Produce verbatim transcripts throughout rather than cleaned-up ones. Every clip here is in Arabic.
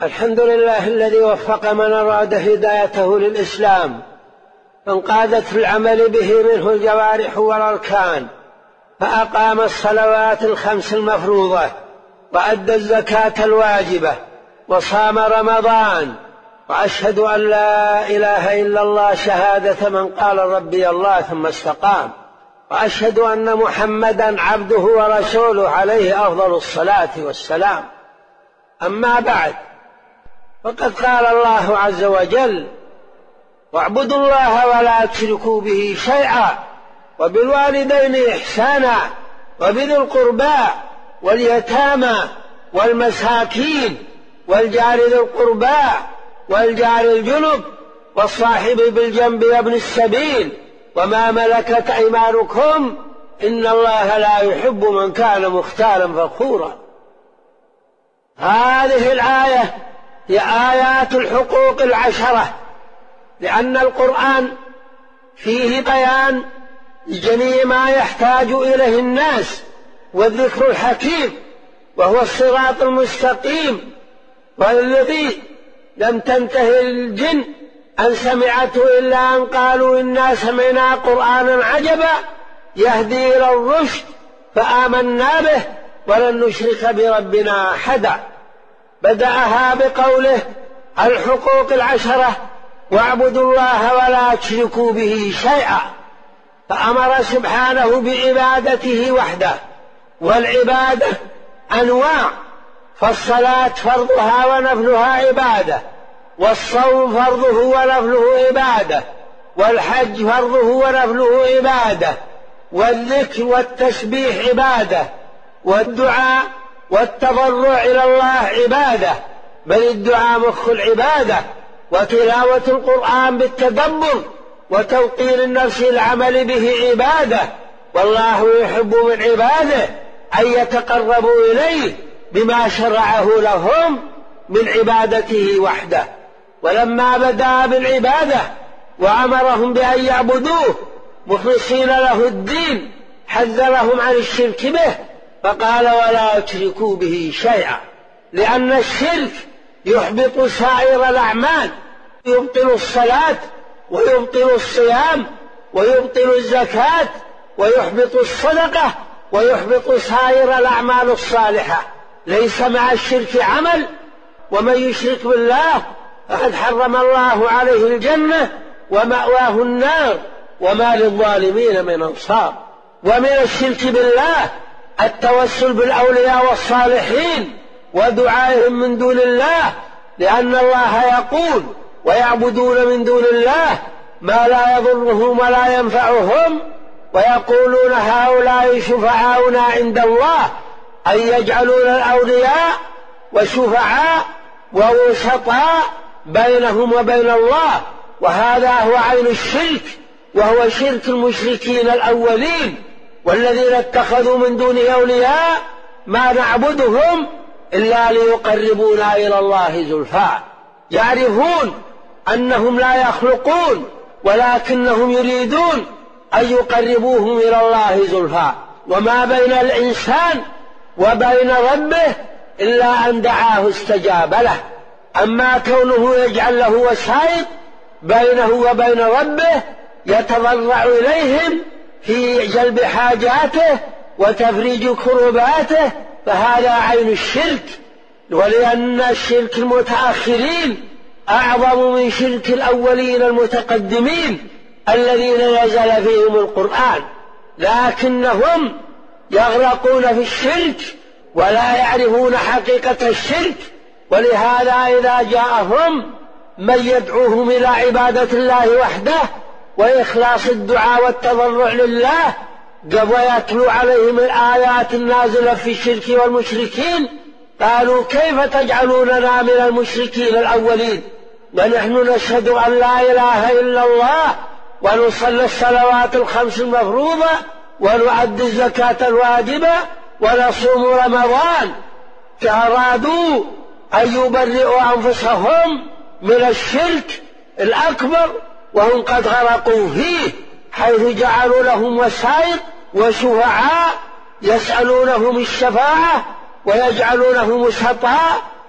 الحمد لله الذي وفق من أراد هدايته للإسلام، فانقادت في العمل به منه الجوارح والأركان، فأقام الصلوات الخمس المفروضة، وأدى الزكاة الواجبة، وصام رمضان. وأشهد أن لا إله إلا الله شهادة من قال ربي الله ثم استقام. وأشهد أن محمدا عبده ورسوله عليه أفضل الصلاة والسلام. أما بعد، فقد قال الله عز وجل: واعبدوا الله ولا تشركوا به شيئا وبالوالدين إحسانا وبذي القربى واليتامى والمساكين والجار ذي القربى والجار الجنب والصاحب بالجنب وابن السبيل وما ملكت أيمانكم إن الله لا يحب من كان مختالا فخورا. هذه الآية هي آيات الحقوق العشرة، لأن القرآن فيه بيان جميع ما يحتاج إليه الناس، والذكر الحكيم وهو الصراط المستقيم، والذي لم تنتهي الجن أن سمعته إلا أن قالوا إنا سمعنا قرآنا عجبا يهدي إلى الرشد فآمنا به ولن نشرك بربنا أحدا. بدأها بقوله الحقوق العشرة: واعبدوا الله ولا تشركوا به شيئا، فأمر سبحانه بعبادته وحده. والعبادة أنواع، فالصلاة فرضها ونفلها عبادة، والصوم فرضه ونفله عبادة، والحج فرضه ونفله عبادة، والذكر والتسبيح عبادة، والدعاء والتضرع إلى الله عبادة، بل الدعاء مخ العبادة، وتلاوة القرآن بالتدبر وتوقير النفس العمل به عبادة. والله يحب من عباده أن يتقربوا إليه بما شرعه لهم من عبادته وحده. ولما بدأ بالعبادة وأمرهم بأن يعبدوه مخلصين له الدين حذرهم عن الشرك به، فقال: ولا تشركوا به شيئا، لأن الشرك يحبط سائر الأعمال، يبطل الصلاة ويبطل الصيام ويبطل الزكاة ويحبط الصدقة ويحبط سائر الأعمال الصالحة. ليس مع الشرك عمل، ومن يشرك بالله فقد حرم الله عليه الجنة ومأواه النار وما للظالمين من أنصار. ومن الشرك بالله التوسل بالأولياء والصالحين ودعائهم من دون الله، لأن الله يقول: ويعبدون من دون الله ما لا يضرهم ولا ينفعهم ويقولون هؤلاء شفعاؤنا عند الله، أن يجعلون الأولياء وشفعاء ووسطاء بينهم وبين الله. وهذا هو عين الشرك، وهو شرك المشركين الأولين، والذين اتخذوا من دونه أولياء ما نعبدهم إلا ليقربونا إلى الله زلفى. يعرفون أنهم لا يخلقون، ولكنهم يريدون أن يقربوهم إلى الله زلفى. وما بين الإنسان وبين ربه إلا أن دعاه استجاب له. أما كونه يجعل له وسائط بينه وبين ربه يتضرع إليهم في جلب حاجاته وتفريج كرباته، فهذا عين الشرك. ولأن الشرك المتأخرين أعظم من شرك الأولين المتقدمين الذين نزل فيهم القرآن، لكنهم يغرقون في الشرك ولا يعرفون حقيقة الشرك. ولهذا إذا جاءهم من يدعوهم إلى عبادة الله وحده وإخلاص الدعاء والتضرع لله ويتلو عليهم الآيات النازلة في الشرك والمشركين، قالوا: كيف تجعلوننا من المشركين الأولين ونحن نشهد أن لا إله إلا الله ونصلي الصلوات الخمس المفروضة ونؤدي الزكاة الواجبة ونصوم رمضان. فأرادوا أن يبرئوا أنفسهم من الشرك الأكبر وهم قد غرقوا فيه، حيث جعلوا لهم وسائط وشفعاء يسألونهم الشفاعة ويجعلونهم وسطاء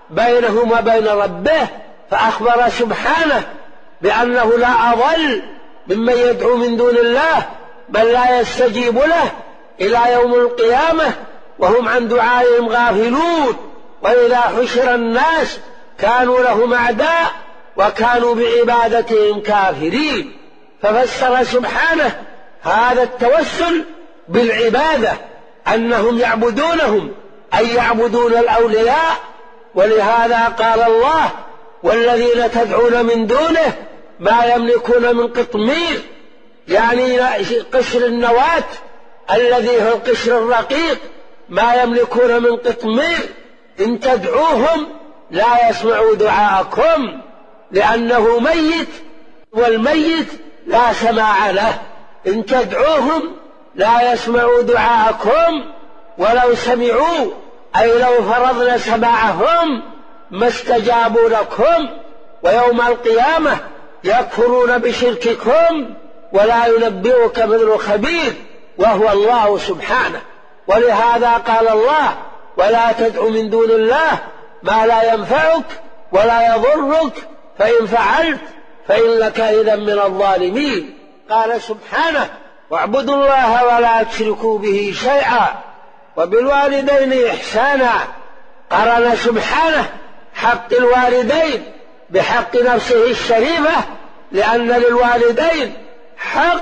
بينهم وبين ربه، فأخبر سبحانه بأنه لا أضل ممن يدعو من دون الله، بل لا يستجيب له إلى يوم القيامة وهم عن دعائهم غافلون. وإذا حشر الناس كانوا لهم أعداء وكانوا بعبادتهم كافرين. ففسر سبحانه هذا التوسل بالعبادة، أنهم يعبدونهم أي يعبدون الأولياء. ولهذا قال الله: والذين تدعون من دونه ما يملكون من قطمير، يعني قشر النواة الذي هو القشر الرقيق، ما يملكون من قطمير، إن تدعوهم لا يسمعوا دعاءكم لأنه ميت، والميت لا سماع له. إن تدعوهم لا يسمعوا دعاءكم، ولو سمعوا أي لو فرضنا سماعهم ما استجابوا لكم، ويوم القيامة يكفرون بشرككم ولا ينبئك مثل خبير، وهو الله سبحانه. ولهذا قال الله: ولا تدع من دون الله ما لا ينفعك ولا يضرك، فإن فعلت فإنك إذا من الظالمين. قال سبحانه: واعبدوا الله ولا تشركوا به شيئا وبالوالدين إحسانا. قرن سبحانه حق الوالدين بحق نفسه الشريفة، لأن للوالدين حق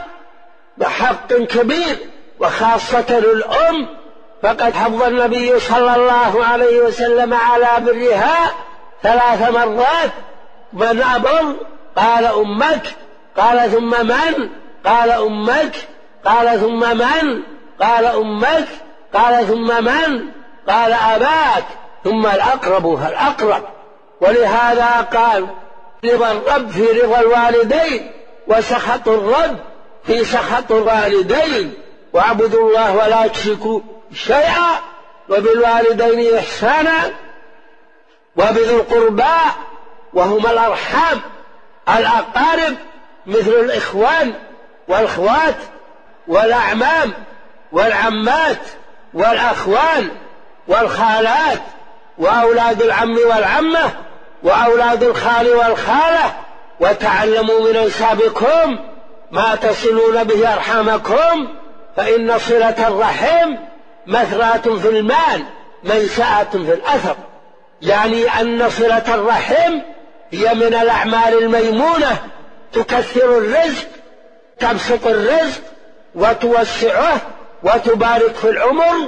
بحق كبير، وخاصة الأم، فقد حض النبي صلى الله عليه وسلم على برها ثلاث مرات: من أبر؟ قال أمك. قال ثم من؟ قال أمك. قال ثم من؟ قال أمك. قال ثم من؟ قال أباك. ثم الأقرب فالأقرب. ولهذا قال: رضا الرب في رضا الوالدين، وسخط الرب في سخط الوالدين. واعبدوا الله ولا تشركوا شيئا وبالوالدين إحسانا وبذي القربى وهم الأرحام الأقارب مثل الإخوان والأخوات والأعمام والعمات والأخوان والخالات وأولاد العم والعمة وأولاد الخال والخالة، وتعلموا من أنسابكم ما تصلون به أرحامكم، فإن صلة الرحم مثرات في المال منشأة في الأثر. يعني أن صلة الرحم هي من الأعمال الميمونة، تكثر الرزق، تبسط الرزق وتوسعه وتبارك في العمر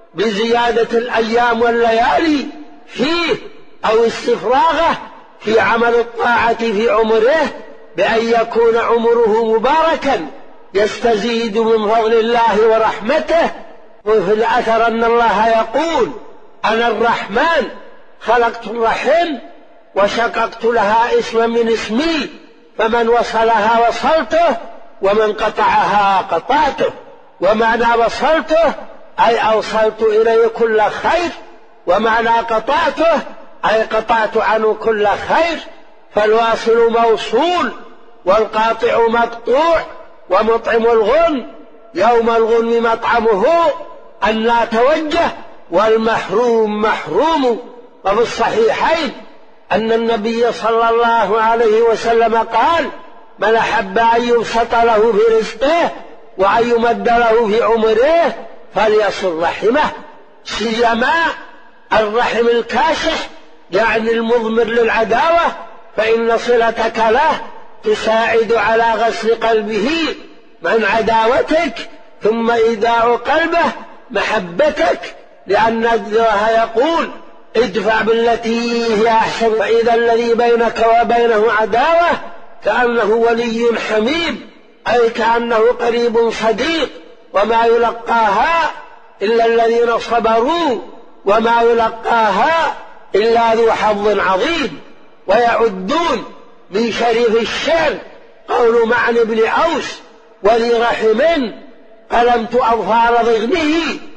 بزيادة الأيام والليالي فيه، أو استفراغه في عمل الطاعة في عمره بأن يكون عمره مباركا يستزيد من فضل الله ورحمته. وفي الأثر أن الله يقول: أنا الرحمن خلقت الرحم وشققت لها اسما من اسمي، فمن وصلها وصلته ومن قطعها قطعته. ومعنى وصلته أي أوصلت إليه كل خير، ومعنى قطعته أي قطعت عنه كل خير. فالواصل موصول والقاطع مقطوع. ومطعم الغن يوم الغنم مطعمه أن لا توجه، والمحروم محروم. وفي الصحيحين أن النبي صلى الله عليه وسلم قال: من أحب أن يبسط له في رزقه وأن يمد له في عمره فليصل رحمه، سيما الرحم الكاشح يعني المضمر للعداوة، فإن صلتك له تساعد على غسل قلبه من عداوتك، ثم إيداع قلبه محبتك، لأن الله يقول: ادفع بالتي هي أحسن فإذا الذي بينك وبينه عداوة كأنه ولي حميم، أي كأنه قريب صديق. وما يلقاها إلا الذين صبروا وما يلقاها إلا ذو حظ عظيم. ويعدون من شريف الشعر قول معنى بن أوس: ولي رحم قلمت أظفار ضغنه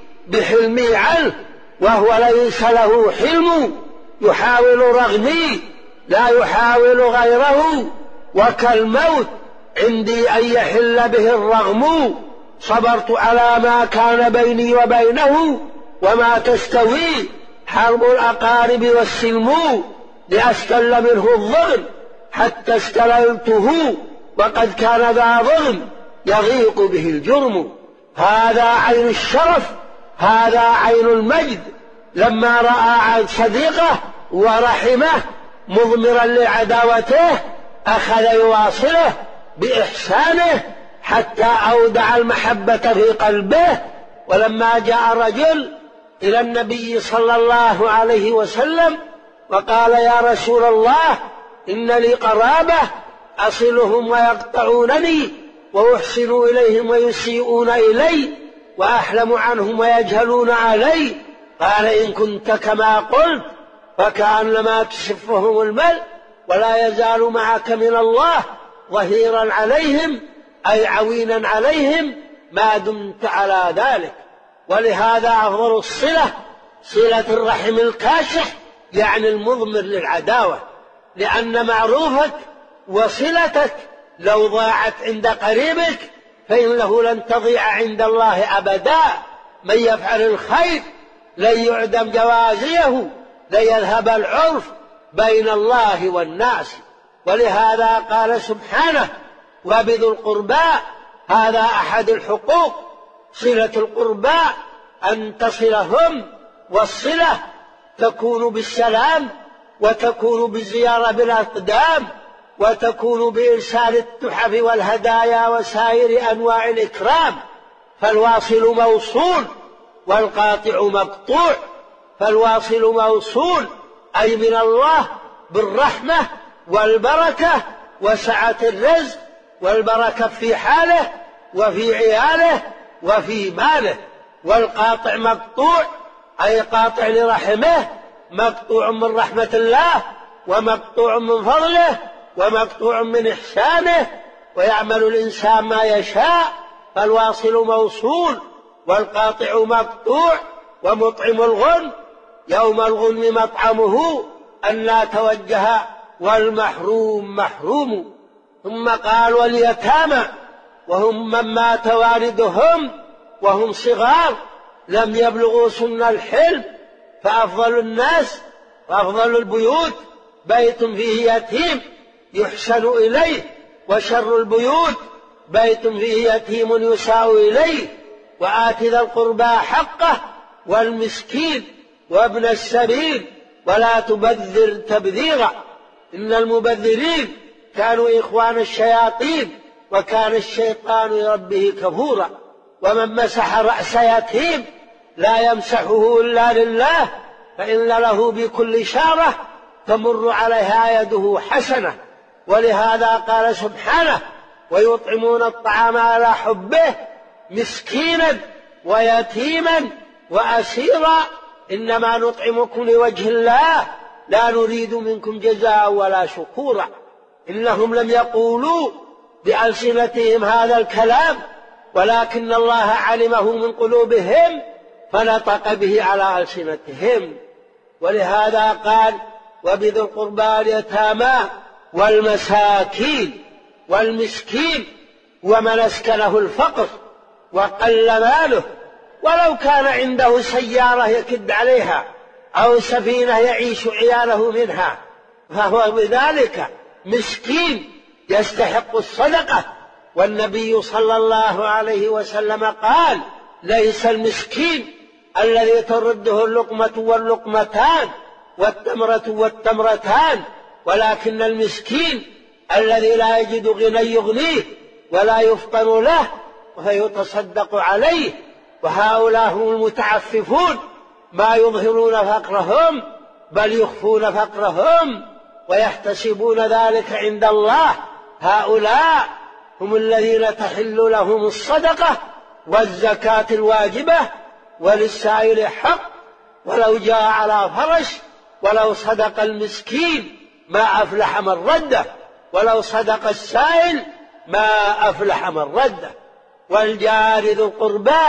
بحلمي عنه وهو ليس له حلم، يحاول رغمي لا يحاول غيره، وكالموت عندي أن يحل به الرغم، صبرت على ما كان بيني وبينه وما تستوي حرب الأقارب والسلم لأستل منه الظلم حتى استللته وقد كان ذا ظلم يضيق به الجرم. هذا عين الشرف، هذا عين المجد. لما رأى صديقه ورحمه مضمرا لعداوته أخذ يواصله بإحسانه حتى أودع المحبة في قلبه. ولما جاء رجل إلى النبي صلى الله عليه وسلم وقال: يا رسول الله، إن لي قرابة أصلهم ويقطعونني وأحسن إليهم ويسيئون إلي وأحلم عنهم ويجهلون علي. قال: إن كنت كما قلت فكأنما تسفهم الملء ولا يزال معك من الله ظهيرا عليهم، أي عوينا عليهم ما دمت على ذلك. ولهذا أفضل الصلة صلة الرحم الكاشح، يعني المضمر للعداوة، لأن معروفك وصلتك لو ضاعت عند قريبك فإنه لن تضيع عند الله أبدا. من يفعل الخير لن يعدم جوازيه، لن يذهب العرف بين الله والناس. ولهذا قال سبحانه: وبذو القربى. هذا أحد الحقوق، صلة القربى أن تصلهم، والصلة تكون بالسلام، وتكون بالزيارة بالأقدام، وتكون بإرسال التحف والهدايا وسائر أنواع الإكرام. فالواصل موصول والقاطع مقطوع. فالواصل موصول أي من الله بالرحمة والبركة وسعة الرزق والبركة في حاله وفي عياله وفي ماله. والقاطع مقطوع أي قاطع لرحمه، مقطوع من رحمة الله ومقطوع من فضله ومقطوع من إحسانه، ويعمل الإنسان ما يشاء. فالواصل موصول والقاطع مقطوع. ومطعم الغنم يوم الغنم مطعمه أن توجه والمحروم محروم. ثم قال: واليتامى وهم من مات والدهم وهم صغار لم يبلغوا سن الحلم. فأفضل الناس وأفضل البيوت بيت فيه يتيم يحسن إليه، وشر البيوت بيت فيه يتيم يساء إليه. وآت ذا القربى حقه والمسكين وابن السبيل ولا تبذر تبذيرا، إن المبذرين كانوا إخوان الشياطين وكان الشيطان لربه كفورا. ومن مسح رأس يتيم لا يمسحه إلا لله، فإن له بكل شارة تمر عليها يده حسنة. ولهذا قال سبحانه: ويطعمون الطعام على حبه مسكينا ويتيما وأسيرا إنما نطعمكم لوجه الله لا نريد منكم جزاء ولا شكورا. إنهم لم يقولوا بألسنتهم هذا الكلام، ولكن الله علمه من قلوبهم فنطق به على ألسنتهم. ولهذا قال: وبذي القربى اليتامى والمساكين. والمسكين ومن أسكنه الفقر وقل ماله، ولو كان عنده سيارة يكد عليها أو سفينة يعيش عياله منها فهو بذلك مسكين يستحق الصدقة. والنبي صلى الله عليه وسلم قال: ليس المسكين الذي ترده اللقمة واللقمتان والتمرة والتمرتان، ولكن المسكين الذي لا يجد غنى يغنيه ولا يفطن له فيتصدق عليه. وهؤلاء هم المتعففون، ما يظهرون فقرهم بل يخفون فقرهم ويحتسبون ذلك عند الله. هؤلاء هم الذين تحل لهم الصدقة والزكاة الواجبة، وللسائل حق ولو جاء على فرش. ولو صدق المسكين ما أفلح من رده، ولو صدق السائل ما أفلح من رده. والجار ذو القربى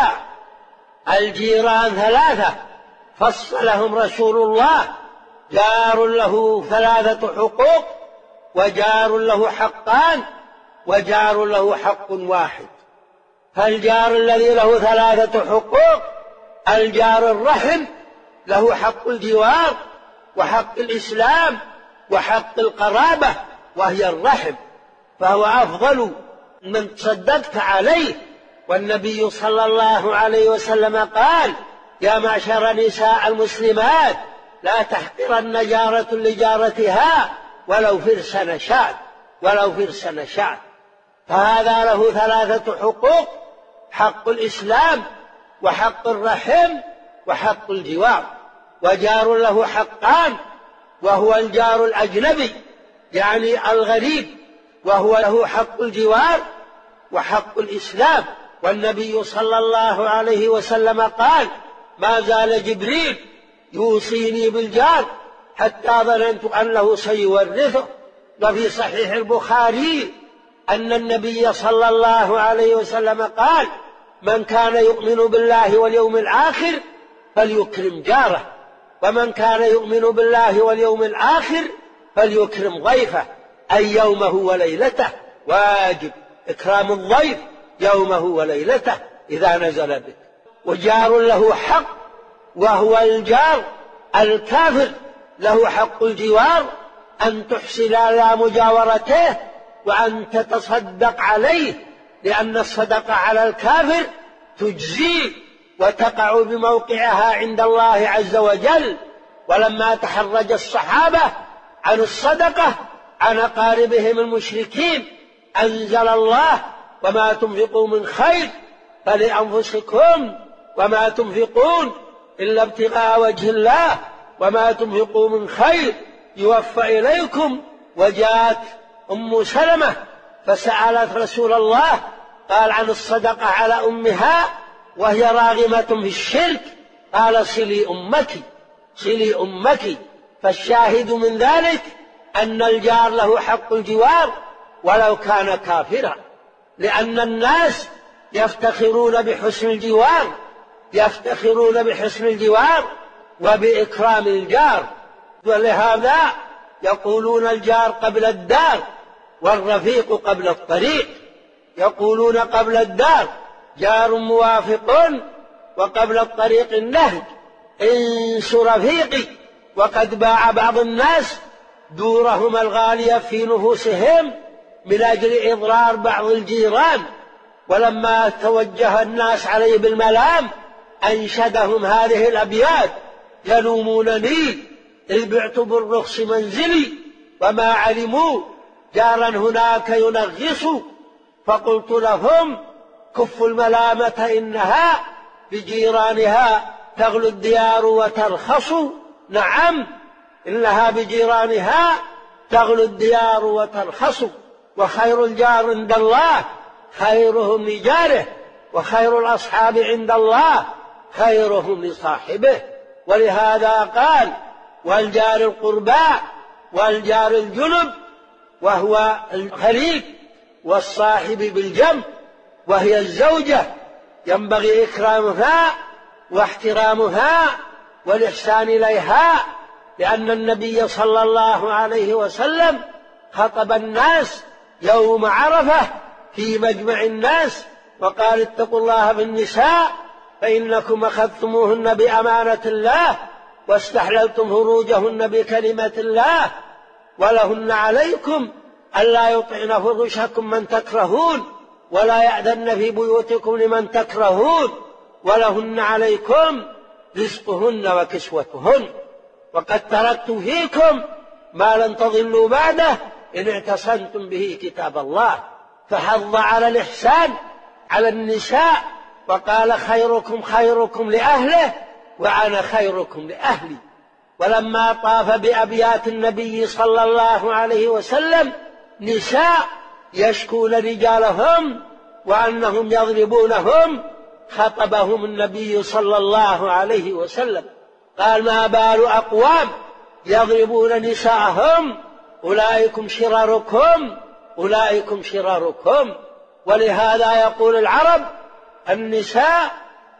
الجيران ثلاثة فصلهم رسول الله: جار له ثلاثة حقوق، وجار له حقان، وجار له حق واحد. فالجار الذي له ثلاثة حقوق الجار الرحم له حق الجوار وحق الإسلام وحق القرابة وهي الرحم، فهو أفضل من تصدقت عليه. والنبي صلى الله عليه وسلم قال: يا معشر نساء المسلمات لا تحقرن جارة لجارتها ولو فرس نشاة ولو فرس نشاة. فهذا له ثلاثة حقوق: حق الإسلام وحق الرحم وحق الجوار. وجار له حقان، وهو الجار الأجنبي يعني الغريب، وهو له حق الجوار وحق الإسلام. والنبي صلى الله عليه وسلم قال: ما زال جبريل يوصيني بالجار حتى ظننت أنه سيورثه. وفي صحيح البخاري أن النبي صلى الله عليه وسلم قال: من كان يؤمن بالله واليوم الآخر فليكرم جاره، ومن كان يؤمن بالله واليوم الآخر فليكرم ضيفه، أي يومه وليلته. واجب إكرام الضيف يومه وليلته إذا نزل بك. وجار له حق، وهو الجار الكافر، له حق الجوار أن تحسن إلى مجاورته وأن تتصدق عليه، لأن الصدقة على الكافر تجزي وتقع بموقعها عند الله عز وجل. ولما تحرج الصحابة عن الصدقة عن أقاربهم المشركين أنزل الله: وما تنفقوا من خير فلأنفسكم وما تنفقون إلا ابتغاء وجه الله وما تنفقوا من خير يوفى إليكم. وجاءت أم سلمة فسألت رسول الله، قال عن الصدقة على أمها وهي راغمة في الشرك، قال: صلي أمك صلي أمك. فالشاهد من ذلك أن الجار له حق الجوار ولو كان كافرا، لأن الناس يفتخرون بحسن الجوار يفتخرون بحسن الجوار وبإكرام الجار. ولهذا يقولون الجار قبل الدار والرفيق قبل الطريق. يقولون قبل الدار جار موافق، وقبل الطريق النهج انس رفيقي. وقد باع بعض الناس دورهم الغالية في نفوسهم من أجل إضرار بعض الجيران، ولما توجه الناس عليه بالملام أنشدهم هذه الأبيات: يلومونني إذ بعت بالرخص منزلي وما علموا جارا هناك ينغص، فقلت لهم كفوا الملامة إنها بجيرانها تغلو الديار وترخص. نعم، إنها بجيرانها تغلو الديار وترخص. وخير الجار عند الله خيرهم لجاره، وخير الأصحاب عند الله خيرهم لصاحبه. ولهذا قال: والجار القرباء والجار الجنب، وهو الخليل، والصاحب بالجنب وهي الزوجة، ينبغي إكرامها واحترامها والإحسان إليها، لأن النبي صلى الله عليه وسلم خطب الناس يوم عرفة في مجمع الناس وقال: اتقوا الله في النساء فإنكم أخذتموهن بأمانة الله واستحللتم فروجهن بكلمة الله، ولهن عليكم ألا يطعن فرشكم من تكرهون ولا يأذن في بيوتكم لمن تكرهون، ولهن عليكم رزقهن وكسوتهن. وقد تركت فيكم ما لن تضلوا بعده إن اعتصمتم به كتاب الله. فحض على الإحسان على النساء وقال: خيركم خيركم لأهله وأنا خيركم لأهلي. ولما طاف بأبيات النبي صلى الله عليه وسلم نساء يشكون رجالهم وأنهم يضربونهم، خطبهم النبي صلى الله عليه وسلم قال: ما بال أقوام يضربون نساءهم أولئكم شراركم أولئكم شراركم. ولهذا يقول العرب: النساء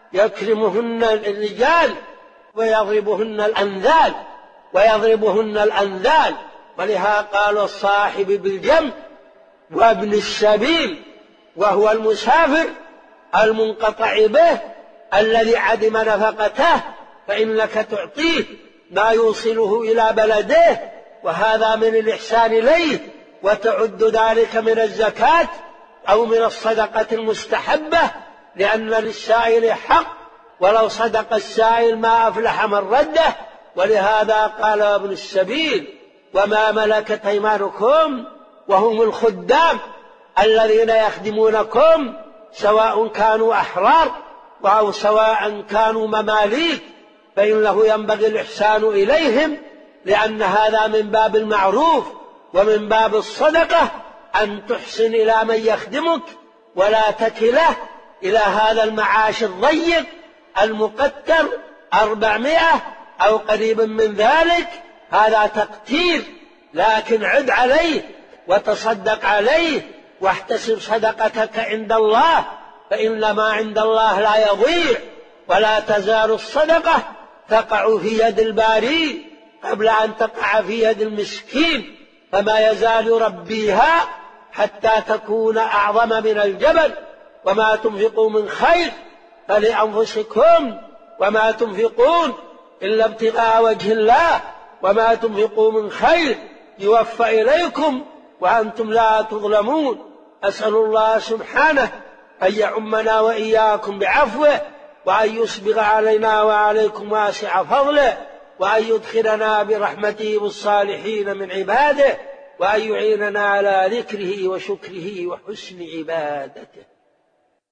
يكرمهن الرجال ويضربهن الأنذال ويضربهن الأنذال. ولهذا قال: الصاحب بالجنب وابن السبيل، وهو المسافر المنقطع به الذي عدم نفقته فإنك تعطيه ما يوصله إلى بلده، وهذا من الإحسان إليه، وتعد ذلك من الزكاة أو من الصدقة المستحبة، لأن للسائل حق، ولو صدق السائل ما أفلح من رده. ولهذا قال ابن السبيل: وما ملكت أيمانكم، وهم الخدام الذين يخدمونكم، سواء كانوا أحرار أو سواء كانوا مماليك، فإنه ينبغي الإحسان إليهم، لأن هذا من باب المعروف ومن باب الصدقة، أن تحسن إلى من يخدمك ولا تكله إلى هذا المعاش الضيق المقتر أربعمائة أو قريب من ذلك. هذا تقتير، لكن عد عليه وتصدق عليه واحتسب صدقتك عند الله، فإن ما عند الله لا يضيع. ولا تزال الصدقة تقع في يد الباري قبل أن تقع في يد المسكين، فما يزال يربيها حتى تكون أعظم من الجبل. وما تنفقوا من خير فلأنفسكم وما تنفقون إلا ابتغاء وجه الله وما تنفقوا من خير يوفى إليكم وأنتم لا تظلمون. أسأل الله سبحانه أن يعمنا وإياكم بعفوه، وأن يسبغ علينا وعليكم واسع فضله، وأن يدخلنا برحمته بالصالحين من عباده، وأن يعيننا على ذكره وشكره وحسن عبادته.